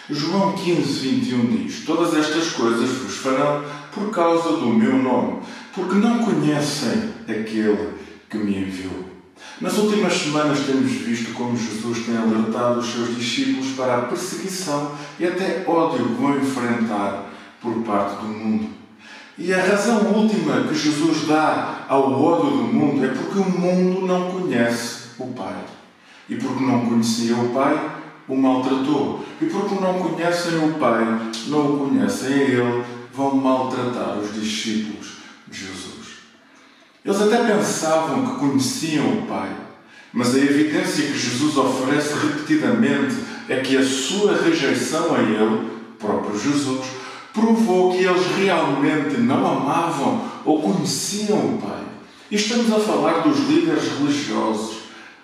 João 15:21 diz: Todas estas coisas vos farão por causa do meu nome, porque não conhecem aquele que me enviou. Nas últimas semanas temos visto como Jesus tem alertado os seus discípulos para a perseguição e até ódio que vão enfrentar por parte do mundo. E a razão última que Jesus dá ao ódio do mundo é porque o mundo não conhece o Pai. E porque não conhecia o Pai, o maltratou. E porque não conhecem o Pai, não o conhecem a Ele, vão maltratar os discípulos de Jesus. Eles até pensavam que conheciam o Pai, mas a evidência que Jesus oferece repetidamente é que a sua rejeição a Ele, próprio Jesus, provou que eles realmente não amavam ou conheciam o Pai. E estamos a falar dos líderes religiosos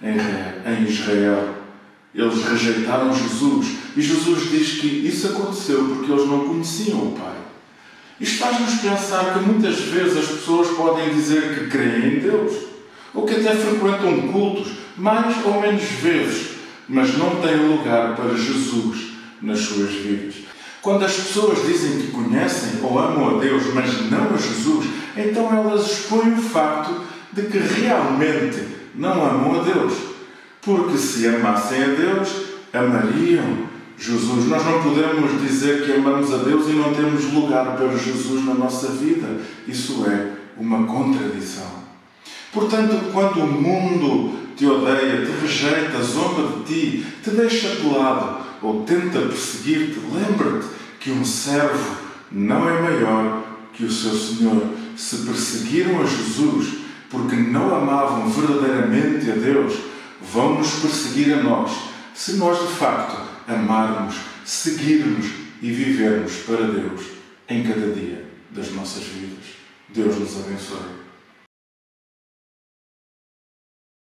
em Israel. Eles rejeitaram Jesus e Jesus diz que isso aconteceu porque eles não conheciam o Pai. Isto faz-nos pensar que muitas vezes as pessoas podem dizer que creem em Deus, ou que até frequentam cultos, mais ou menos vezes, mas não têm lugar para Jesus nas suas vidas. Quando as pessoas dizem que conhecem ou amam a Deus, mas não a Jesus, então elas expõem o facto de que realmente não amam a Deus. Porque se amassem a Deus, amariam Jesus. Nós não podemos dizer que amamos a Deus e não temos lugar para Jesus na nossa vida. Isso é uma contradição. Portanto, quando o mundo te odeia, te rejeita, zomba de ti, te deixa de lado ou tenta perseguir-te, lembra-te que um servo não é maior que o seu Senhor. Se perseguiram a Jesus porque não amavam verdadeiramente a Deus, vão nos perseguir a nós, se nós de facto amarmos, seguirmos e vivermos para Deus em cada dia das nossas vidas. Deus nos abençoe.